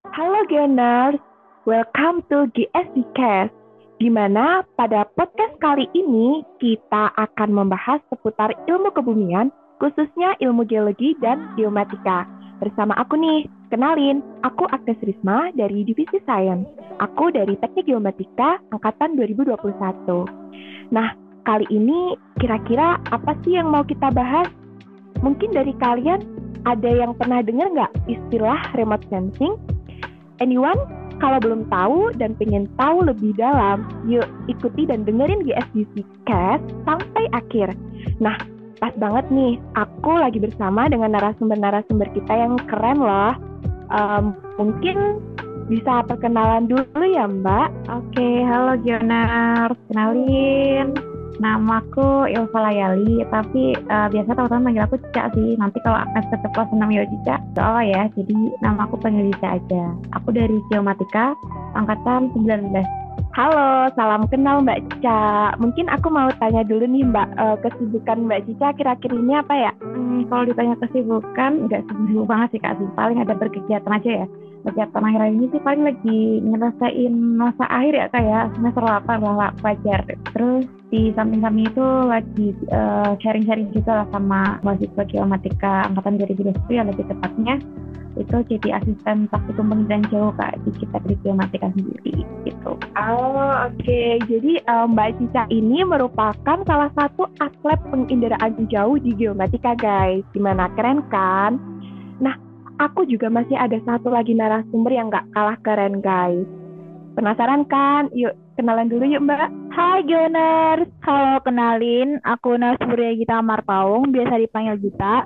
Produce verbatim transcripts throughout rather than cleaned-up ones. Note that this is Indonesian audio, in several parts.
Halo Geners, welcome to G S D Cast, di mana pada podcast kali ini kita akan membahas seputar ilmu kebumian, khususnya ilmu geologi dan geomatika. Bersama aku nih, kenalin, aku Agnes Risma dari Divisi Sains. Aku dari Teknik Geomatika Angkatan dua ribu dua puluh satu. Nah, kali ini kira-kira apa sih yang mau kita bahas? Mungkin dari kalian ada yang pernah dengar nggak istilah remote sensing? Anyone? Kalau belum tahu dan pengen tahu lebih dalam, yuk ikuti dan dengerin G S D C Cast sampai akhir. Nah, pas banget nih, aku lagi bersama dengan narasumber-narasumber kita yang keren loh. Um, mungkin bisa perkenalan dulu ya Mbak. Oke, halo Gionar, kenalin. Namaku Ilva Layali, tapi uh, biasa teman-teman manggil aku Cica sih. Nanti kalau akan tetap senam ya Cica, soalnya ya, jadi nama aku panggil Cica aja. Aku dari Geomatika, angkatan sembilan belas. Halo, salam kenal Mbak Cica. Mungkin aku mau tanya dulu nih Mbak, uh, kesibukan Mbak Cica kira-kira ini apa ya? Hmm, kalau ditanya kesibukan, nggak sibuk banget sih Kak, paling ada berkegiatan aja ya. Kegiatan akhir ini sih paling lagi nyelesain masa akhir ya Kak ya, semester delapan lah wajar. Terus di samping-samping itu lagi uh, sharing-sharing juga lah sama mahasiswa geomatika angkatan dua ribu dua puluh satu ya, lebih tepatnya itu jadi asisten praktikum penginderaan jauh Kak di kita di geomatika sendiri gitu. Oh oke, okay. Jadi um, Mbak Cica ini merupakan salah satu atlet penginderaan jauh di geomatika guys. Gimana, keren kan? Nah, aku juga masih ada satu lagi narasumber yang gak kalah keren guys. Penasaran kan? Yuk kenalan dulu yuk Mbak. Hai Geners, halo kenalin, aku narasumber Gita Marpaung, biasa dipanggil Gita,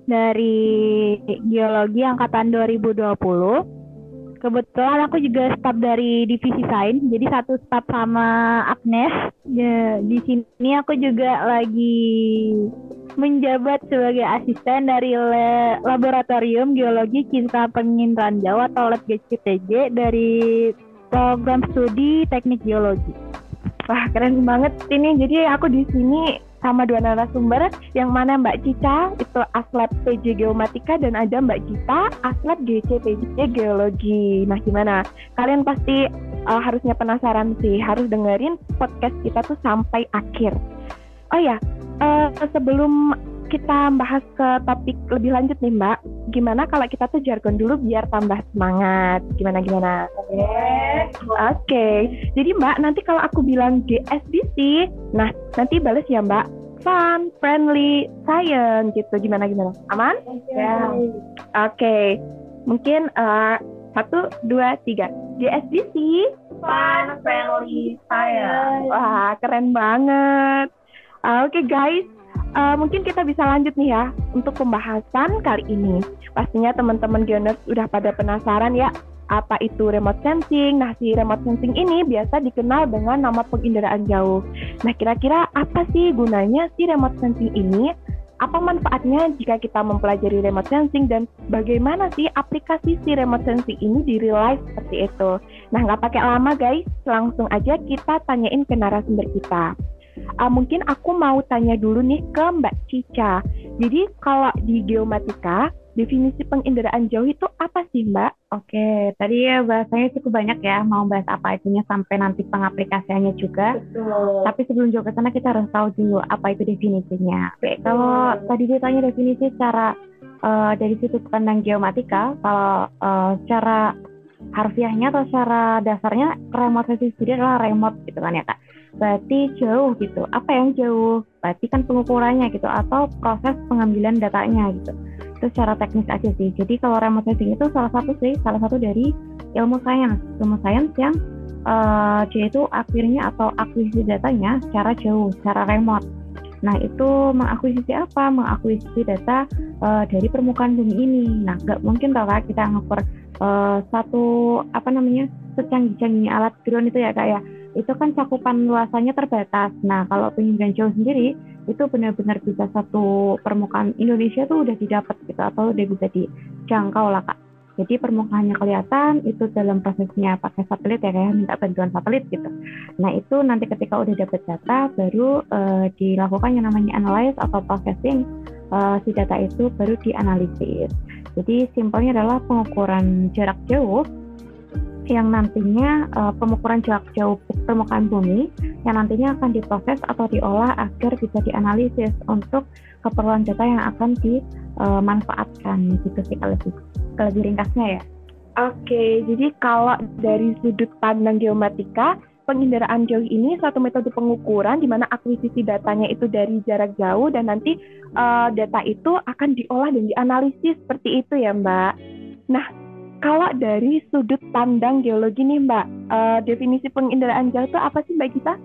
dari Geologi Angkatan dua ribu dua puluh. Kebetulan aku juga staf dari Divisi Sains, jadi satu staf sama Agnes. Ya, di sini aku juga lagi menjabat sebagai asisten dari Le- Laboratorium Geologi Cinta Penginderaan Jauh atau Lab G C T J dari Program Studi Teknik Geologi. Wah, keren banget ini. Jadi aku di sini sama dua narasumber, yang mana Mbak Cica itu aslab P J Geomatika dan ada Mbak Gita aslab G C T J Geologi. Nah, gimana? Kalian pasti uh, harusnya penasaran sih, harus dengerin podcast kita tuh sampai akhir. Oh ya, uh, sebelum kita bahas ke topik lebih lanjut nih Mbak, gimana kalau kita tuh jargon dulu biar tambah semangat? Gimana gimana? Oke. Okay. Oke. Okay. Jadi Mbak, nanti kalau aku bilang G S D C, nah nanti bales ya Mbak. Fun, friendly, science gitu. Gimana gimana? Aman? Ya. Oke. Okay. Mungkin uh, satu, dua, tiga. G S D C. Fun, friendly, science. Wah, keren banget. Uh, Oke okay, guys. Uh, mungkin kita bisa lanjut nih ya untuk pembahasan kali ini. Pastinya teman-teman Geoners udah pada penasaran ya, apa itu remote sensing. Nah, si remote sensing ini biasa dikenal dengan nama penginderaan jauh. Nah, kira-kira apa sih gunanya si remote sensing ini? Apa manfaatnya jika kita mempelajari remote sensing, dan bagaimana sih aplikasi si remote sensing ini di real life seperti itu? Nah, nggak pakai lama guys, langsung aja kita tanyain ke narasumber kita. Uh, mungkin aku mau tanya dulu nih ke Mbak Cica. Jadi kalau di geomatika, definisi penginderaan jauh itu apa sih Mbak? Oke, tadi ya bahasanya cukup banyak ya, mau bahas apa itunya sampai nanti pengaplikasiannya juga. Betul. Tapi sebelum jauh ke sana kita harus tahu dulu apa itu definisinya. Oke, kalau tadi ditanya definisi secara uh, dari sudut pandang geomatika, kalau uh, secara harfiahnya atau secara dasarnya remote sensing sendiri adalah remote gitu kan ya Kak. Berarti jauh gitu. Apa yang jauh? Berarti kan pengukurannya gitu, atau proses pengambilan datanya gitu. Itu secara teknis aja sih. Jadi kalau remote sensing itu salah satu sih, salah satu dari ilmu sains, ilmu sains yang uh, dia itu akhirnya atau akuisisi datanya secara jauh, secara remote. Nah, itu mengakuisisi apa? Mengakuisisi data uh, dari permukaan bumi ini. Nah, nggak mungkin kalau kita ngukur uh, satu apa namanya secanggih-canggihnya alat drone itu ya Kak ya. Itu kan cakupan luasannya terbatas. Nah, kalau penginderaan jauh sendiri itu benar-benar bisa satu permukaan Indonesia tuh udah didapat gitu, atau udah bisa dijangkau lah Kak. Jadi permukaannya kelihatan, itu dalam prosesnya pakai satelit ya kayak minta bantuan satelit gitu. Nah, itu nanti ketika udah dapat data baru uh, dilakukan yang namanya analyze atau processing uh, si data itu baru dianalisis. Jadi simpelnya adalah pengukuran jarak jauh yang nantinya uh, pemukuran jarak jauh permukaan bumi yang nantinya akan diproses atau diolah agar bisa dianalisis untuk keperluan data yang akan dimanfaatkan uh, gitu sih kalau lebih, lebih ringkasnya ya. Oke, jadi kalau dari sudut pandang geomatika, penginderaan jauh ini suatu metode pengukuran di mana akuisisi datanya itu dari jarak jauh dan nanti uh, data itu akan diolah dan dianalisis seperti itu ya Mbak. Nah, kalau dari sudut pandang geologi nih Mbak, uh, definisi penginderaan jauh itu apa sih Mbak Gita?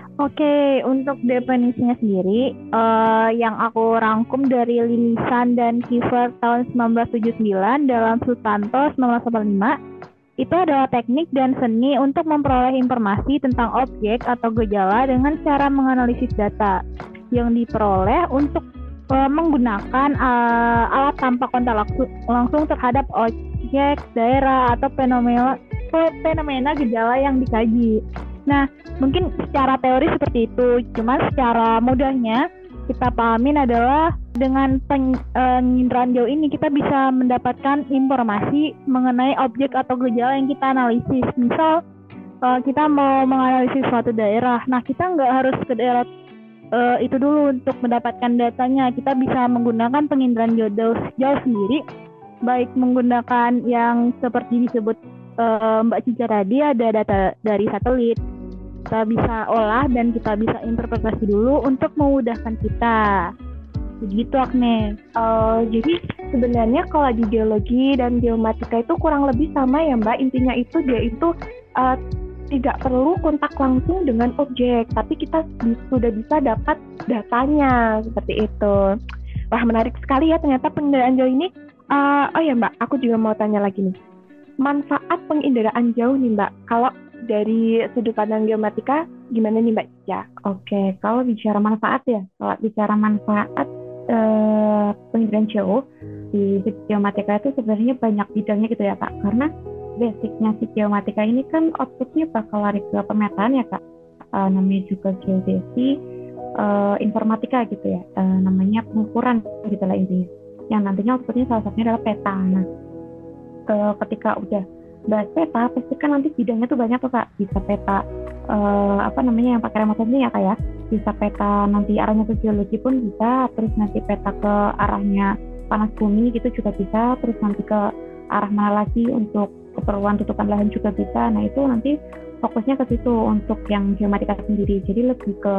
Oke, untuk definisinya sendiri, uh, yang aku rangkum dari Linisan dan Kiefer tahun sembilan belas tujuh puluh sembilan dalam Sutanto sembilan belas delapan puluh lima, itu adalah teknik dan seni untuk memperoleh informasi tentang objek atau gejala dengan cara menganalisis data yang diperoleh untuk uh, menggunakan uh, alat tanpa kontak langsung, langsung terhadap objek, daerah, atau fenomena, fenomena gejala yang dikaji. Nah, mungkin secara teori seperti itu, cuman secara mudahnya kita pahamin adalah dengan penginderaan jauh ini kita bisa mendapatkan informasi mengenai objek atau gejala yang kita analisis. Misal uh, kita mau menganalisis suatu daerah, nah kita nggak harus ke daerah uh, itu dulu untuk mendapatkan datanya. Kita bisa menggunakan penginderaan jauh, jauh sendiri, baik menggunakan yang seperti disebut uh, Mbak Cica tadi, ada data dari satelit. Kita bisa olah dan kita bisa interpretasi dulu untuk memudahkan kita. Begitu Agnes. Uh, jadi sebenarnya kalau di geologi dan geomatika itu kurang lebih sama ya Mbak. Intinya itu dia itu uh, tidak perlu kontak langsung dengan objek, tapi kita sudah bisa dapat datanya seperti itu. Wah, menarik sekali ya ternyata penginderaan jauh ini. Uh, oh ya Mbak, aku juga mau tanya lagi nih. Manfaat penginderaan jauh nih Mbak. Kalau dari sudut pandang geomatika, gimana nih Mbak Cica? Oke, kalau bicara manfaat ya, kalau bicara manfaat eh, penginderaan jauh di geomatika itu sebenarnya banyak bidangnya gitu ya Kak. Karena basicnya si geomatika ini kan outputnya bakal lari ke pemetaan ya Kak. Eh, namanya juga geodesi, eh, informatika gitu ya. Eh, namanya pengukuran gitu lah intinya. Yang nantinya outputnya salah satunya adalah peta. Nah, ke- ketika udah bahas peta, pasti kan nanti bidangnya tuh banyak tuh Kak. Bisa peta uh, apa namanya yang pakai remote sensing ya Kak ya. Bisa peta nanti arahnya ke geologi pun bisa, terus nanti peta ke arahnya panas bumi gitu juga bisa, terus nanti ke arah mana lagi untuk keperluan tutupan lahan juga bisa. Nah itu nanti fokusnya ke situ untuk yang geomatika sendiri. Jadi lebih ke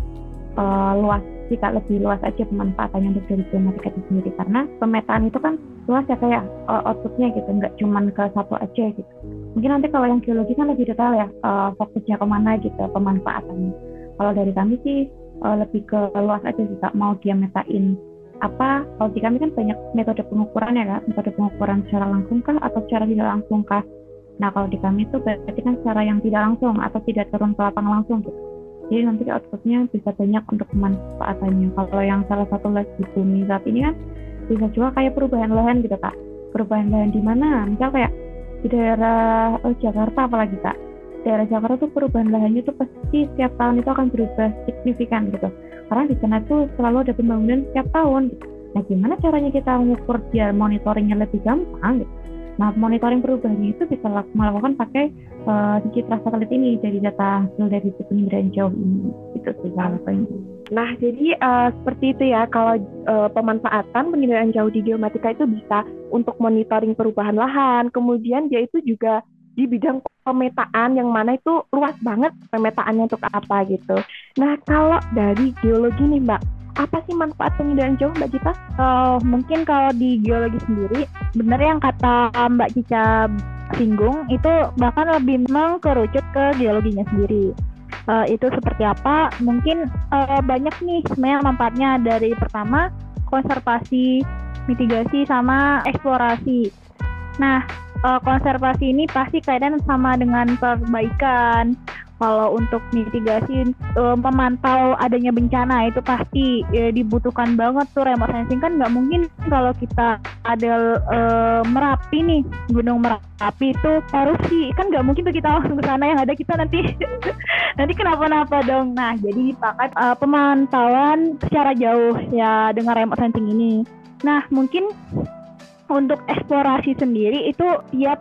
uh, luas sih Kak, lebih luas aja pemanfaatannya untuk dari geomatika itu sendiri. Karena pemetaan itu kan luas ya kayak uh, outputnya gitu, nggak cuma ke satu aja gitu. Mungkin nanti kalau yang geologi kan lebih detail ya, uh, fokusnya kemana gitu pemanfaatannya. Kalau dari kami sih uh, lebih ke luas aja sih Kak, mau dia metain apa. Kalau di kami kan banyak metode pengukuran ya Kak, metode pengukuran secara langsung kah atau secara tidak langsung kah. Nah kalau di kami itu berarti kan secara yang tidak langsung atau tidak turun ke lapangan langsung gitu. Jadi nanti outputnya bisa banyak untuk pemanfaatannya. Kalau yang salah satu lagi di bumi saat ini kan bisa juga kayak perubahan lahan gitu Kak. Perubahan lahan di mana? Misal kayak di daerah oh, Jakarta apalagi Kak. Daerah Jakarta tuh perubahan lahannya tuh pasti setiap tahun itu akan berubah signifikan gitu. Karena di sana tuh selalu ada pembangunan setiap tahun gitu. Nah gimana caranya kita mengukur biar monitoringnya lebih gampang gitu. Nah monitoring perubahannya itu bisa melakukan pakai uh, citra satelit ini dari data hasil dari penginderaan jauh ini. Itu sih kalau ini. Nah, jadi uh, seperti itu ya, kalau uh, pemanfaatan penginderaan jauh di geomatika itu bisa untuk monitoring perubahan lahan, kemudian dia itu juga di bidang pemetaan yang mana itu luas banget pemetaannya untuk apa gitu. Nah, kalau dari geologi nih Mbak, apa sih manfaat penginderaan jauh Mbak Cica? Uh, mungkin kalau di geologi sendiri, benar yang kata Mbak Cica singgung, itu bahkan lebih mengkerucut ke geologinya sendiri. Uh, itu seperti apa? Mungkin uh, banyak nih sebenarnya manfaatnya. Dari pertama konservasi, mitigasi, sama eksplorasi. Nah, uh, konservasi ini pasti kaitan sama dengan perbaikan. Kalau untuk mitigasi, uh, memantau adanya bencana itu pasti ya, dibutuhkan banget tuh remote sensing. Kan nggak mungkin kalau kita ada uh, Merapi nih, Gunung Merapi itu erupsi, kan nggak mungkin tuh kita langsung ke sana, yang ada kita nanti nanti kenapa-napa dong. Nah, jadi dipakai uh, pemantauan secara jauh ya dengan remote sensing ini. Nah, mungkin untuk eksplorasi sendiri itu tiap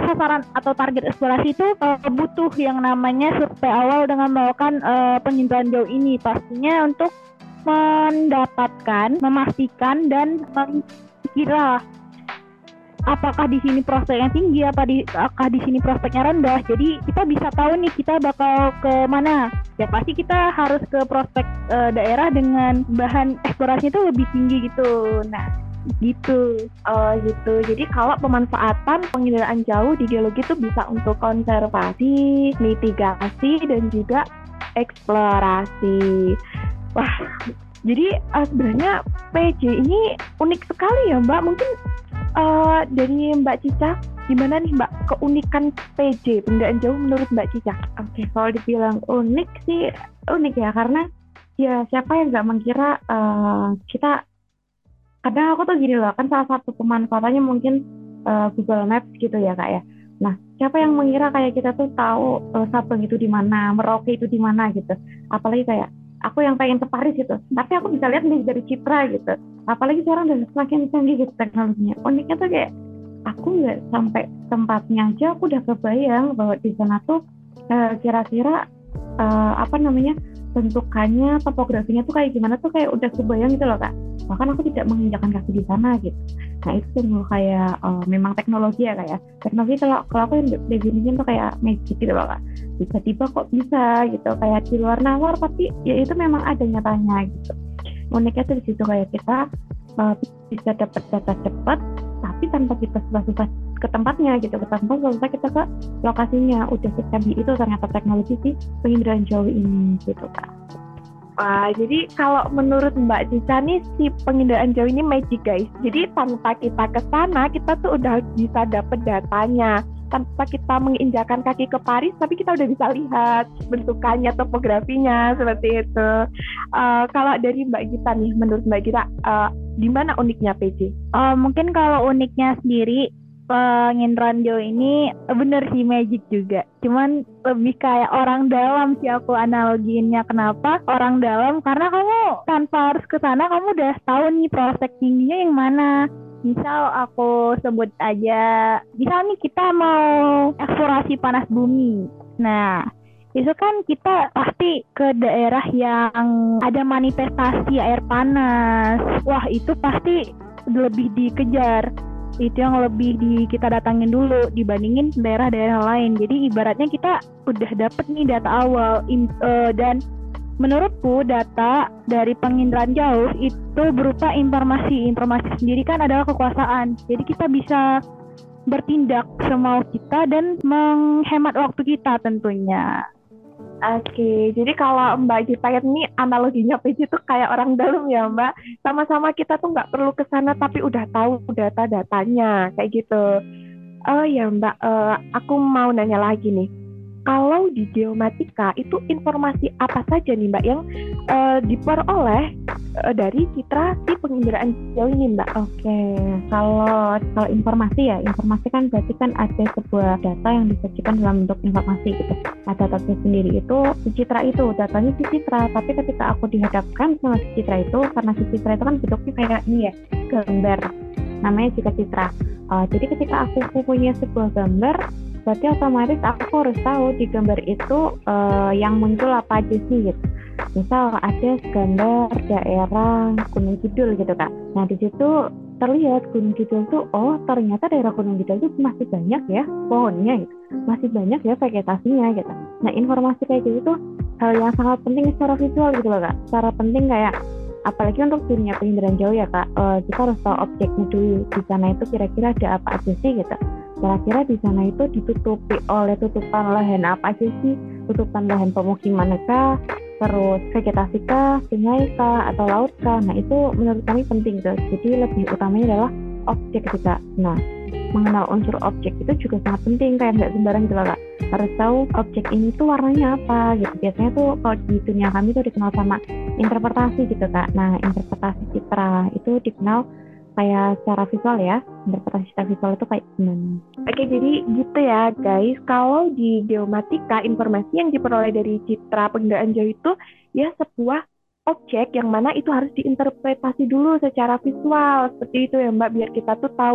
sasaran atau target eksplorasi itu uh, butuh yang namanya survei awal dengan melakukan uh, penginderaan jauh ini, pastinya untuk mendapatkan, memastikan dan mengira apakah di sini prospeknya tinggi, apa di, apakah di sini prospeknya rendah. Jadi kita bisa tahu nih kita bakal ke mana. Ya pasti kita harus ke prospek uh, daerah dengan bahan eksplorasinya itu lebih tinggi gitu. Nah, gitu. Uh, gitu. Jadi kalau pemanfaatan penginderaan jauh di geologi itu bisa untuk konservasi, mitigasi, dan juga eksplorasi. Wah, jadi uh, sebenarnya P J ini unik sekali ya Mbak. Mungkin uh, dari Mbak Cica, gimana nih Mbak keunikan P J, penginderaan jauh menurut Mbak Cica? Oke, kalau dibilang unik sih unik ya, karena ya siapa yang nggak mengira uh, kita, kadang aku tuh gini loh, kan salah satu pemanfaatannya mungkin uh, Google Maps gitu ya Kak ya. Nah, siapa yang mengira kayak kita tuh tahu uh, Sabang itu di mana, Merauke itu di mana gitu. Apalagi kayak aku yang pengen ke Paris gitu, tapi aku bisa lihat nih dari Citra gitu. Apalagi sekarang udah semakin canggih gitu teknologinya. Uniknya tuh kayak aku nggak sampai tempatnya aja aku udah kebayang bahwa di sana tuh uh, kira-kira uh, apa namanya bentukannya, topografinya tuh kayak gimana tuh kayak udah kebayang gitu loh Kak. Bahkan aku tidak menginjakan kaki di sana gitu. Nah itu tuh kayak uh, memang teknologi ya kayak teknologi, kalau kalau aku yang definisiin tuh kayak magic gitu loh Kak. Tiba-tiba kok bisa gitu, kayak di luar nalar tapi ya itu memang ada nyatanya gitu. Uniknya tuh di situ kayak kita uh, bisa dapat data cepat tapi tanpa kita susah-susah ke tempatnya gitu, ke tempat susah kita ke lokasinya. Udah secanggih itu ternyata teknologi si penginderaan jauh ini gitu Kak. Wah, jadi kalau menurut Mbak Cica nih si penginderaan jauh ini magic guys. Jadi tanpa kita ke sana kita tuh udah bisa dapet datanya. Tanpa kita menginjakan kaki ke Paris, tapi kita udah bisa lihat bentukannya, topografinya seperti itu. Uh, kalau dari Mbak Gita nih, menurut Mbak Gita, uh, di mana uniknya P J? Uh, mungkin kalau uniknya sendiri, penginderaan jauh ini bener sih magic juga. Cuman lebih kayak orang dalam sih aku analogiinnya. Kenapa orang dalam? Karena kamu tanpa harus ke sana kamu udah tahu nih prospek tingginya yang mana. Misal aku sebut aja, misal nih kita mau eksplorasi panas bumi. Nah, itu kan kita pasti ke daerah yang ada manifestasi air panas. Wah, itu pasti lebih dikejar. Itu yang lebih di kita datangin dulu dibandingin daerah-daerah lain. Jadi ibaratnya kita udah dapet nih data awal in, uh, dan menurutku data dari penginderaan jauh itu berupa informasi. Informasi sendiri kan adalah kekuasaan. Jadi kita bisa bertindak semau kita dan menghemat waktu kita tentunya. Oke, jadi kalau Mbak Gita ini analoginya P J itu kayak orang dalam ya Mbak. Sama-sama kita tuh nggak perlu ke sana tapi udah tahu data-datanya kayak gitu. Oh ya Mbak, uh, aku mau nanya lagi nih. Kalau di geomatika itu informasi apa saja nih Mbak yang uh, diperoleh uh, dari citra si penginderaan jauh ini Mbak? Oke, kalau kalau informasi ya, informasi kan berarti kan ada sebuah data yang disajikan dalam bentuk informasi gitu. Ada data sendiri itu si citra itu, datanya si citra. Tapi ketika aku dihadapkan sama si citra itu, karena si citra itu kan bentuknya kayak ini ya, gambar. Namanya juga citra. Uh, jadi ketika aku punya sebuah gambar, berarti otomatis aku harus tahu di gambar itu uh, yang muncul apa aja sih gitu. Misal ada gambar daerah Gunung Kidul gitu Kak. Nah di situ terlihat Gunung Kidul tuh, oh ternyata daerah Gunung Kidul itu masih banyak ya pohonnya gitu, masih banyak ya vegetasinya gitu. Nah informasi kayak gitu tuh hal yang sangat penting secara visual gitu loh Kak. Secara penting kayak apalagi untuk dunia penginderaan jauh ya Kak, uh, kita harus tahu objeknya dulu. Di sana itu kira-kira ada apa aja sih gitu. Kira-kira di sana itu ditutupi oleh tutupan lahan apa aja sih? Tutupan lahan pemukiman kah? Terus vegetasi kah? Sungai kah? Atau laut kah? Nah itu menurut kami penting tuh. Jadi lebih utamanya adalah objek kita. Nah mengenal unsur objek itu juga sangat penting, kayak nggak sembarang gitu loh Kak. Harus tahu objek ini tuh warnanya apa gitu. Biasanya tuh kalau di dunia kami tuh dikenal sama interpretasi gitu Kak. Nah interpretasi citra itu dikenal kayak secara visual ya, interpretasi secara visual itu kayak gimana. Oke, jadi gitu ya guys, kalau di geomatika informasi yang diperoleh dari citra penginderaan jauh itu ya sebuah objek yang mana itu harus diinterpretasi dulu secara visual, seperti itu ya Mbak, biar kita tuh tahu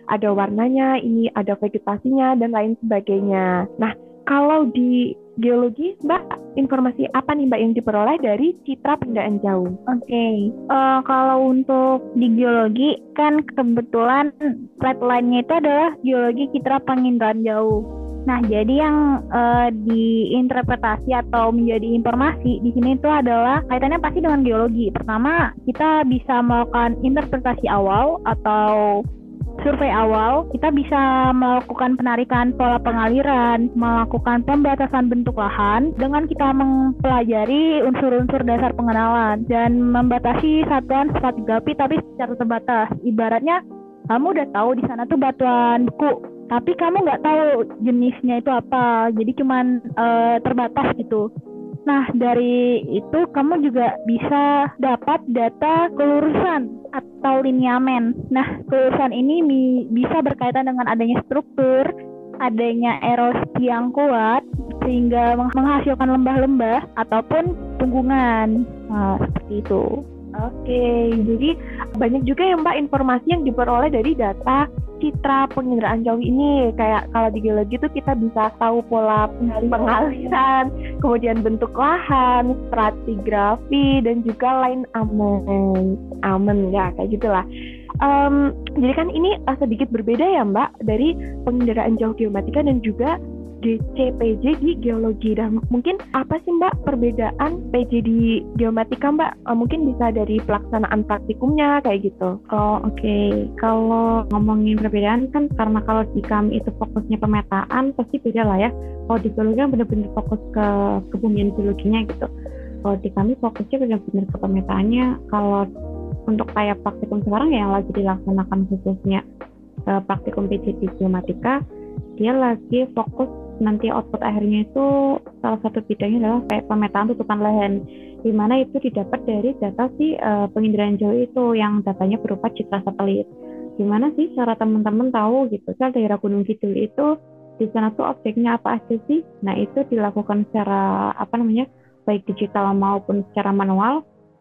ada warnanya, ini ada vegetasinya, dan lain sebagainya. Nah, kalau di geologi, Mbak, informasi apa nih Mbak yang diperoleh dari citra penginderaan jauh? Oke, okay. uh, kalau untuk di geologi kan kebetulan flatline-nya itu adalah geologi citra penginderaan jauh. Nah, jadi yang uh, diinterpretasi atau menjadi informasi di sini itu adalah kaitannya pasti dengan geologi. Pertama, kita bisa melakukan interpretasi awal atau survei awal. Kita bisa melakukan penarikan pola pengaliran, melakukan pembatasan bentuk lahan dengan kita mempelajari unsur-unsur dasar pengenalan dan membatasi satuan stratigrafi tapi secara terbatas. Ibaratnya kamu udah tahu di sana tuh batuan beku, tapi kamu nggak tahu jenisnya itu apa, jadi cuman uh, terbatas gitu. Nah, dari itu kamu juga bisa dapat data kelurusan atau lineamen. Nah, kelurusan ini mi- bisa berkaitan dengan adanya struktur, adanya erosi yang kuat, sehingga menghasilkan lembah-lembah ataupun tunggungan. Nah, seperti itu. Oke, jadi banyak juga ya Mbak informasi yang diperoleh dari data citra penginderaan jauh ini. Kayak kalau di geologi itu kita bisa tahu pola pengaliran, kemudian bentuk lahan, stratigrafi, dan juga line amen, amen ya kayak gitulah. Um, jadi kan ini uh, sedikit berbeda ya Mbak dari penginderaan jauh geomatika dan juga G C P J di geologi. Dan mungkin apa sih Mbak perbedaan P J di geomatika Mbak? Uh, mungkin bisa dari pelaksanaan praktikumnya kayak gitu. Oh oke, okay. Kalau ngomongin perbedaan kan karena kalau di kami itu fokusnya pemetaan pasti beda lah ya. Kalau di geologi kan benar-benar fokus ke kebumian geologinya gitu. Kalau di kami fokusnya benar-benar ke pemetaannya. Kalau untuk kayak praktikum sekarang ya yang lagi dilaksanakan khususnya uh, praktikum P J di geomatika, dia lagi fokus nanti output akhirnya itu salah satu bidangnya adalah kayak pemetaan tutupan lahan, di mana itu didapat dari data si uh, penginderaan jauh itu yang datanya berupa citra satelit. Gimana sih cara teman-teman tahu gitu, misal daerah Gunung Kidul itu di sana tuh objeknya apa aja sih? Nah itu dilakukan secara apa namanya baik digital maupun secara manual,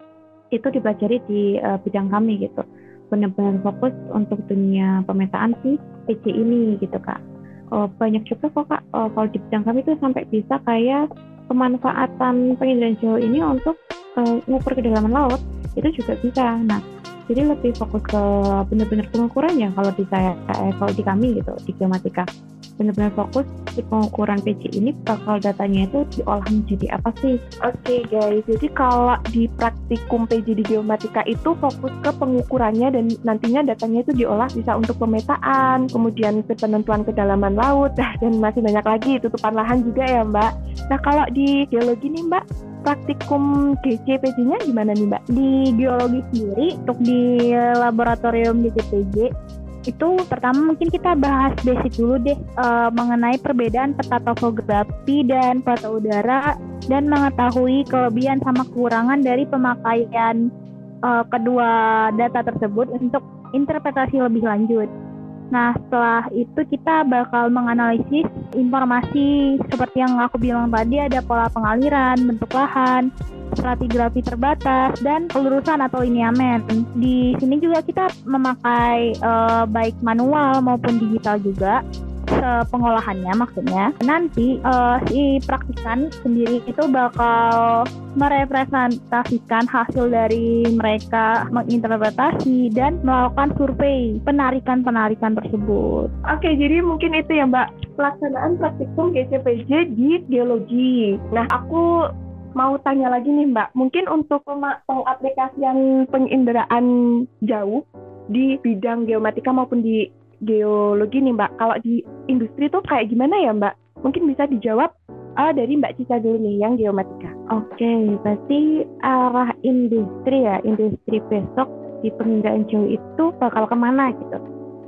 itu dipelajari di uh, bidang kami gitu. Benar-benar fokus untuk dunia pemetaan si P J ini gitu Kak. Oh, banyak juga kok Kak, oh, kalau di bidang kami itu sampai bisa kayak pemanfaatan penginderaan jauh ini untuk uh, mengukur kedalaman laut, itu juga bisa. Nah, jadi lebih fokus ke benar-benar pengukurannya kalau di saya, eh, kalau di kami gitu, di geomatika. Benar-benar fokus di pengukuran P J ini bakal datanya itu diolah menjadi apa sih? Oke okay, guys, jadi kalau di praktikum P J di geomatika itu fokus ke pengukurannya dan nantinya datanya itu diolah bisa untuk pemetaan, kemudian penentuan kedalaman laut, dan masih banyak lagi tutupan lahan juga ya Mbak. Nah kalau di geologi nih Mbak, praktikum G C P J-nya gimana nih Mbak? Di geologi sendiri, untuk di laboratorium G C P J, itu pertama mungkin kita bahas basic dulu deh uh, mengenai perbedaan peta topografi dan peta udara dan mengetahui kelebihan sama kekurangan dari pemakaian uh, kedua data tersebut untuk interpretasi lebih lanjut. Nah, setelah itu kita bakal menganalisis informasi seperti yang aku bilang tadi, ada pola pengaliran, bentuk lahan, stratigrafi terbatas, dan kelurusan atau lineamen. Di sini juga kita memakai uh, baik manual maupun digital juga pengolahannya maksudnya. Nanti uh, si praktikan sendiri itu bakal merepresentasikan hasil dari mereka menginterpretasi dan melakukan survei penarikan-penarikan tersebut. Oke, jadi mungkin itu ya Mbak, pelaksanaan praktikum G C P J di geologi. Nah, aku mau tanya lagi nih Mbak, mungkin untuk pengaplikasian penginderaan jauh di bidang geomatika maupun di geologi nih Mbak, kalau di industri tuh kayak gimana ya Mbak? Mungkin bisa dijawab uh, dari Mbak Cica dulu nih yang geomatika. Oke, berarti arah industri ya, industri besok di penginderaan jauh itu bakal kemana gitu?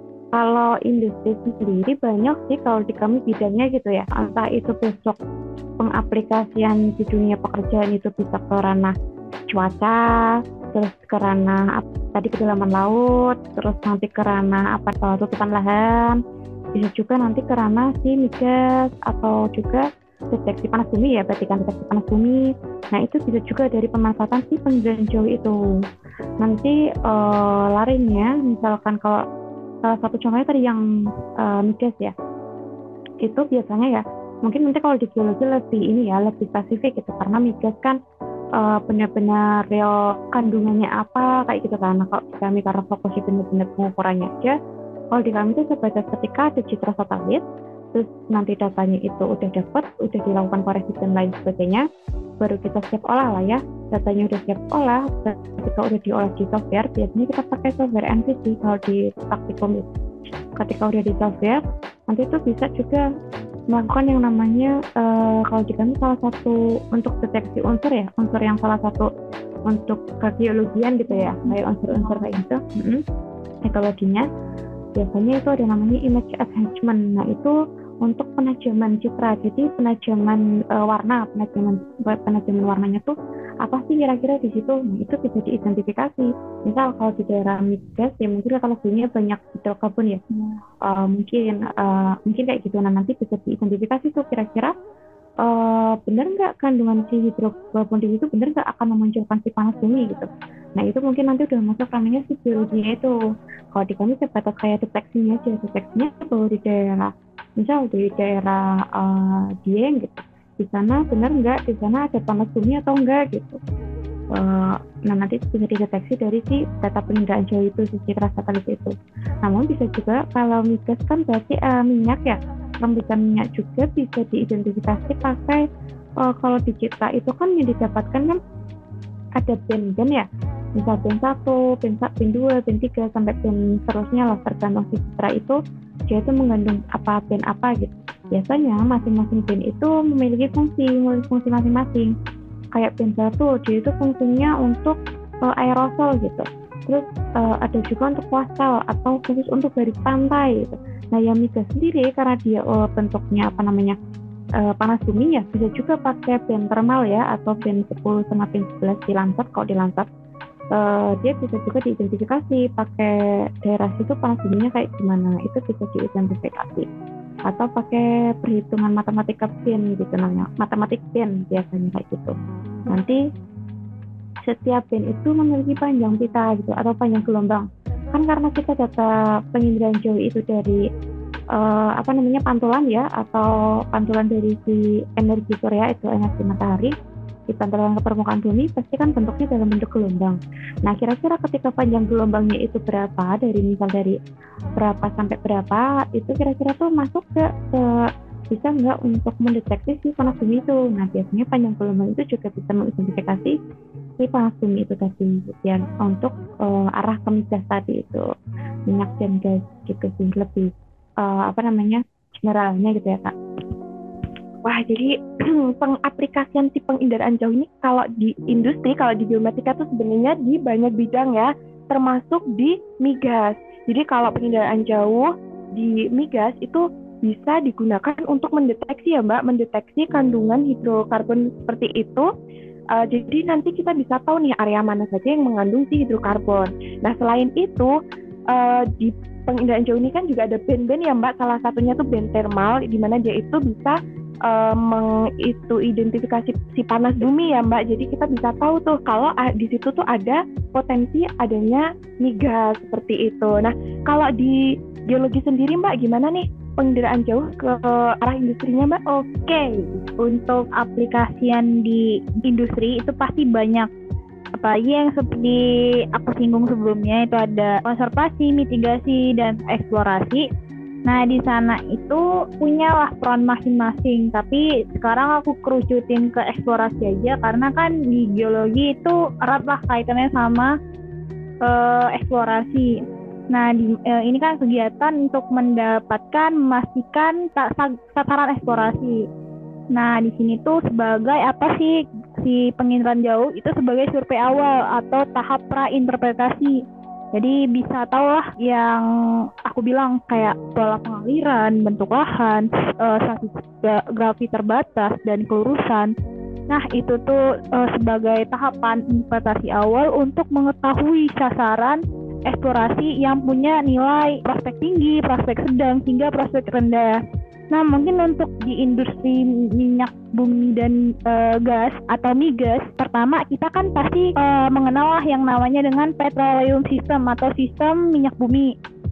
Kalau industri sendiri banyak sih kalau di kami bidangnya gitu ya, entah itu besok pengaplikasian di dunia pekerjaan itu bisa ke ranah cuaca, terus ke ranah tadi kedalaman laut, terus nanti ke ranah apa tutupan lahan, bisa juga nanti ke ranah si migas atau juga deteksi panas bumi ya, berarti kan deteksi panas bumi. Nah itu bisa juga dari pemanfaatan si penginderaan jauh itu. Nanti uh, larinya misalkan kalau salah satu contohnya tadi yang uh, migas ya. Itu biasanya ya, mungkin nanti kalau di geologi lebih ini ya, lebih spesifik gitu, karena migas kan uh, benar-benar real kandungannya apa kayak gitu kan. Nah, kalau di kami karena fokusnya benar-benar pengukurannya aja, kalau di kami itu sebatas ketika ada citra satelit, terus nanti datanya itu udah dapat, udah dilakukan koreksi dan lain sebagainya, baru kita siap olah lah ya. Datanya udah siap olah, ketika udah diolah di software, biasanya kita pakai software N V D kalau di praktikum itu. Ketika udah di software, nanti itu bisa juga melakukan yang namanya uh, kalau di kami salah satu untuk deteksi unsur ya, unsur yang salah satu untuk kegeologian gitu ya, kayak unsur-unsur kayak gitu. Mm-hmm. Teknologinya biasanya itu ada namanya image enhancement. Nah, itu untuk penajaman citra. Jadi penajaman uh, warna, penajaman penajaman warnanya tuh apa sih kira-kira di situ? Nah, itu bisa diidentifikasi. Misal kalau di daerah migas ya mungkin teknologinya banyak hidrokarbon ya. Uh, mungkin uh, mungkin kayak gitu. Nah, nanti bisa diidentifikasi tuh kira-kira Uh, benar nggak kandungan si hidrokarbon di situ benar nggak akan memunculkan si panas bumi gitu. Nah, itu mungkin nanti udah masuk ranahnya si biologinya itu. Kalau di kami sebatas kayak deteksinya aja, deteksinya bahwa di daerah misal di daerah uh, Dieng gitu, di sana benar nggak di sana ada panas bumi atau enggak gitu. Uh, nah, nanti bisa dideteksi dari si data penginderaan jauh itu, si citra satelit itu. Namun bisa juga kalau migas kan berarti uh, minyak ya, rembukan minyak juga bisa diidentifikasi pakai uh, kalau di citra itu kan yang didapatkan kan ada band-band ya, misal band satu, band satu, band dua, band tiga sampai band seterusnya lah, tergantung si citra itu dia itu mengandung apa band apa gitu. Biasanya masing-masing band itu memiliki fungsi, memiliki fungsi masing-masing. Kayak band satu dia itu fungsinya untuk uh, aerosol gitu. Terus uh, ada juga untuk wasal atau khusus untuk garis pantai gitu. Nah, yang migas sendiri karena dia oh, bentuknya apa namanya uh, panas bumi ya, bisa juga pakai band thermal ya, atau band sepuluh sama band sebelas di Landsat. Kalau di Landsat uh, dia bisa juga diidentifikasi pakai daerah situ panas buminya kayak gimana, itu bisa diidentifikasi. Atau pakai perhitungan matematika band gitu namanya, matematik band biasanya kayak gitu. Nanti setiap band itu memiliki panjang pita gitu atau panjang gelombang. Kan karena kita data penginderaan jauh itu dari uh, apa namanya pantulan ya, atau pantulan dari si energi surya itu energi matahari dipantulkan ke permukaan bumi, pasti kan bentuknya dalam bentuk gelombang. Nah, kira-kira ketika panjang gelombangnya itu berapa, dari misal dari berapa sampai berapa, itu kira-kira tuh masuk ke, ke bisa nggak untuk mendeteksi si panas bumi itu. Nah, biasanya panjang gelombang itu juga bisa mengidentifikasi si panas bumi itu tadi ya, untuk uh, arah ke migas tadi itu, minyak dan gas gitu sih, lebih uh, apa namanya generalnya gitu ya Kak. Wah, jadi pengaplikasian si penginderaan jauh ini kalau di industri, kalau di geomatika tuh sebenarnya di banyak bidang ya, termasuk di migas. Jadi kalau penginderaan jauh di migas itu bisa digunakan untuk mendeteksi ya Mbak, mendeteksi kandungan hidrokarbon seperti itu. Uh, jadi nanti kita bisa tahu nih area mana saja yang mengandung si hidrokarbon. Nah, selain itu uh, di penginderaan jauh ini kan juga ada band-band ya Mbak. Salah satunya tuh band thermal, di mana dia itu bisa uh, meng, itu identifikasi si panas bumi ya Mbak. Jadi kita bisa tahu tuh kalau uh, di situ tuh ada potensi adanya migas seperti itu. Nah, kalau di geologi sendiri Mbak gimana nih penginderaan jauh ke arah industrinya Mbak? Oke, untuk aplikasian di industri itu pasti banyak. Apalagi yang seperti aku singgung sebelumnya itu ada konservasi, mitigasi, dan eksplorasi. Nah, di sana itu punyalah peran masing-masing. Tapi sekarang aku kerucutin ke eksplorasi aja karena kan di geologi itu erat lah kaitannya sama uh, eksplorasi. Nah, di, eh, ini kan kegiatan untuk mendapatkan, memastikan sasaran eksplorasi. Nah, di sini tuh sebagai apa sih si penginderaan jauh itu sebagai survei awal atau tahap prainterpretasi. Jadi bisa tahu lah yang aku bilang kayak pola pengaliran, bentuk lahan, eh, stratigrafi terbatas dan kelurusan. Nah, itu tuh eh, sebagai tahapan interpretasi awal untuk mengetahui sasaran eksplorasi yang punya nilai prospek tinggi, prospek sedang, hingga prospek rendah. Nah, mungkin untuk di industri minyak bumi dan e, gas atau migas, pertama kita kan pasti e, mengenal lah yang namanya dengan petroleum system atau sistem minyak bumi.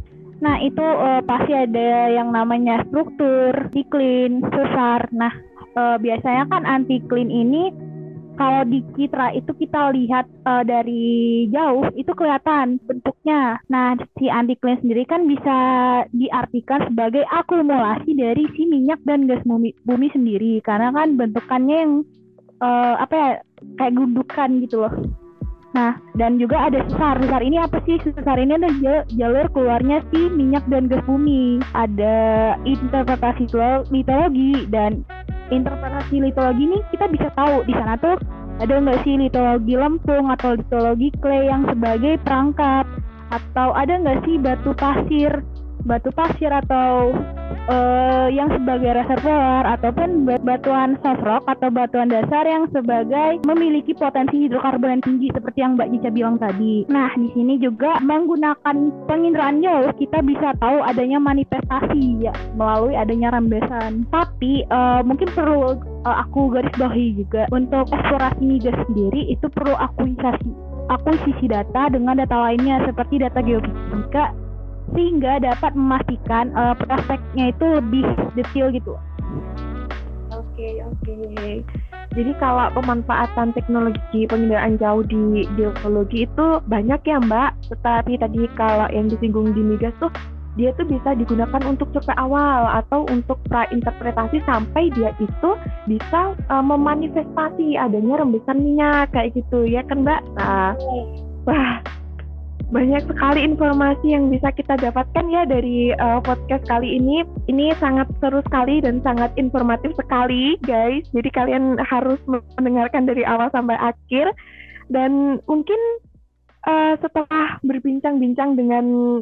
Nah, itu uh, pasti ada yang namanya struktur, anti-clean, sesar. Nah, uh, biasanya kan anti-clean ini kalau di Citra itu kita lihat uh, dari jauh itu kelihatan bentuknya. Nah, si anti-clean sendiri kan bisa diartikan sebagai akumulasi dari si minyak dan gas bumi, bumi sendiri. Karena kan bentukannya yang uh, apa ya, kayak gundukan gitu loh. Nah, dan juga ada sesar. Sesar ini apa sih? Sesar ini adalah jalur keluarnya si minyak dan gas bumi. Ada interpretasi litologi, dan interpretasi litologi ini kita bisa tahu di sana tuh ada nggak sih litologi lempung atau litologi clay yang sebagai perangkap, atau ada nggak sih batu pasir, batu pasir atau uh, yang sebagai reservoir, ataupun batuan soft rock atau batuan dasar yang sebagai memiliki potensi hidrokarbon yang tinggi seperti yang Mbak Cica bilang tadi. Nah, di sini juga menggunakan penginderaan jauh kita bisa tahu adanya manifestasi ya melalui adanya rembesan. Tapi uh, mungkin perlu uh, aku garis bawahi juga untuk eksplorasi migas sendiri itu perlu akuisisi akuisisi data dengan data lainnya seperti data geofisika sehingga dapat memastikan uh, prospeknya itu lebih detail gitu. Oke, oke. Jadi kalau pemanfaatan teknologi penginderaan jauh di geologi itu banyak ya Mbak, tetapi tadi kalau yang disinggung di migas tuh dia tuh bisa digunakan untuk survei awal atau untuk prainterpretasi sampai dia itu bisa uh, memanifestasi adanya rembesan minyak kayak gitu ya kan Mbak? Nah, wah, banyak sekali informasi yang bisa kita dapatkan ya dari uh, podcast kali ini. Ini sangat seru sekali dan sangat informatif sekali guys. Jadi kalian harus mendengarkan dari awal sampai akhir. Dan mungkin uh, setelah berbincang-bincang dengan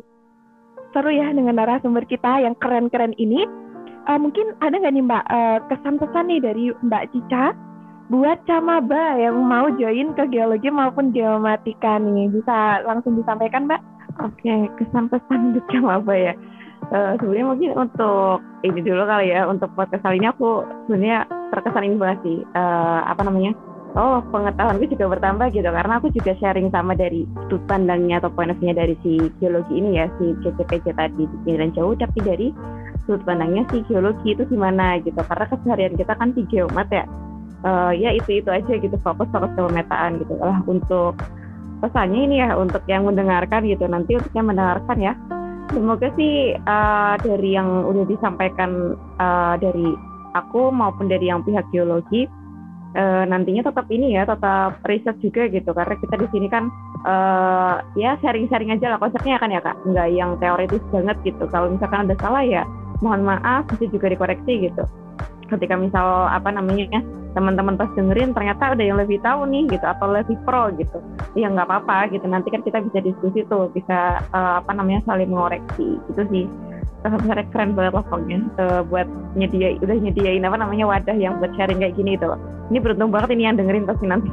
seru ya dengan narasumber kita yang keren-keren ini, uh, mungkin ada nggak nih Mbak uh, kesan-pesan nih dari Mbak Cica buat camaba yang mau join ke geologi maupun geomatika nih, bisa langsung disampaikan Mbak? Oke, kesan pesan untuk camaba ya. Uh, sebenarnya mungkin untuk ini dulu kali ya, untuk podcast kali ini aku sebenarnya terkesan ini banget sih. Uh, apa namanya? Oh, pengetahuanku juga bertambah gitu karena aku juga sharing sama dari sudut pandangnya atau point of view-nya dari si geologi ini ya, si G C P C tadi di penginderaan jauh, tapi dari sudut pandangnya si geologi itu gimana gitu. Karena keseharian kita kan si geomat ya. Uh, ya itu-itu aja gitu, fokus-fokus ke pemetaan gitu lah. Untuk pesannya ini ya untuk yang mendengarkan gitu, nanti untuk yang mendengarkan ya semoga sih uh, dari yang udah disampaikan uh, dari aku maupun dari yang pihak geologi uh, nantinya tetap ini ya, tetap riset juga gitu, karena kita di sini kan uh, ya sharing-sharing aja lah konsepnya kan ya Kak, nggak yang teoritis banget gitu. Kalau misalkan ada salah ya mohon maaf, bisa juga dikoreksi gitu. Ketika misal apa namanya teman-teman pas dengerin ternyata ada yang lebih tahu nih gitu atau lebih pro gitu, ya nggak apa-apa gitu, nanti kan kita bisa diskusi tuh, bisa uh, apa namanya saling mengoreksi gitu sih. Sebenarnya keren banget loh pokoknya uh, buat nyedia udah nyediain apa namanya wadah yang buat sharing kayak gini gitu loh. Ini beruntung banget ini yang dengerin pasti nanti.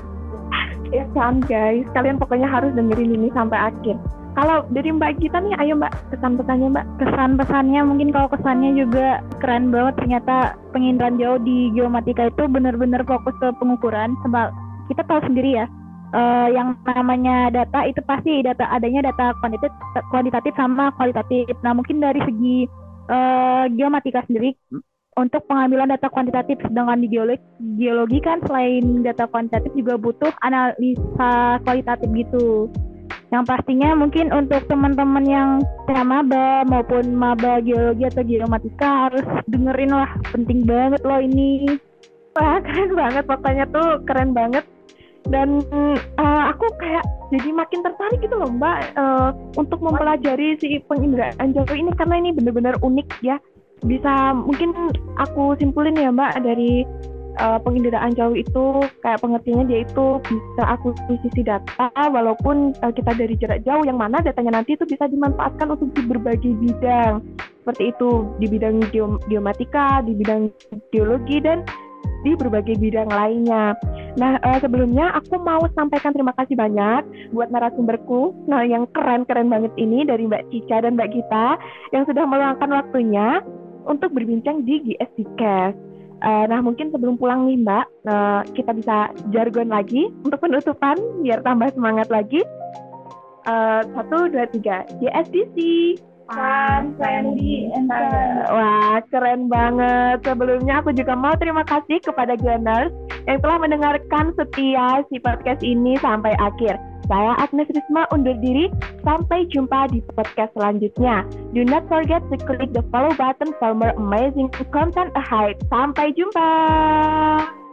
Ya kan guys, kalian pokoknya harus dengerin ini sampai akhir. Kalau dari Mbak Gita nih, ayo Mbak, kesan-pesannya Mbak. Kesan-pesannya mungkin kalau kesannya juga keren banget, ternyata penginderaan jauh di geomatika itu benar-benar fokus ke pengukuran. Sebab kita tahu sendiri ya, uh, yang namanya data itu pasti data adanya data kuantitatif, kuantitatif sama kualitatif. Nah mungkin dari segi uh, geomatika sendiri, untuk pengambilan data kuantitatif, sedangkan di geologi, geologi kan selain data kuantitatif juga butuh analisa kualitatif gitu. Yang pastinya mungkin untuk teman-teman yang maba maupun maba geologi atau geomatika harus dengerin lah, penting banget loh ini. Wah keren banget, pokoknya tuh keren banget. Dan uh, aku kayak jadi makin tertarik gitu loh Mbak uh, untuk mempelajari si penginderaan jauh ini, karena ini benar-benar unik ya. Bisa mungkin aku simpulin ya Mbak dari Uh, penginderaan jauh itu kayak pengertiannya dia itu bisa akuisisi data walaupun uh, kita dari jarak jauh, yang mana datanya nanti itu bisa dimanfaatkan untuk di berbagai bidang seperti itu, di bidang geom- geomatika, di bidang geologi, dan di berbagai bidang lainnya. Nah uh, sebelumnya aku mau sampaikan terima kasih banyak buat narasumberku nah yang keren-keren banget ini dari Mbak Cica dan Mbak Gita yang sudah meluangkan waktunya untuk berbincang di G S D Cast. Uh, nah mungkin sebelum pulang nih Mbak, uh, kita bisa jargon lagi untuk penutupan biar tambah semangat lagi. Uh, satu, dua, tiga, G S D C. fun, friendly, and fun. Wah, keren banget. Sebelumnya aku juga mau terima kasih kepada Geners yang telah mendengarkan setia si podcast ini sampai akhir. Saya Agnes Risma undur diri. Sampai jumpa di podcast selanjutnya. Do not forget to click the follow button for more amazing content ahead. Sampai jumpa.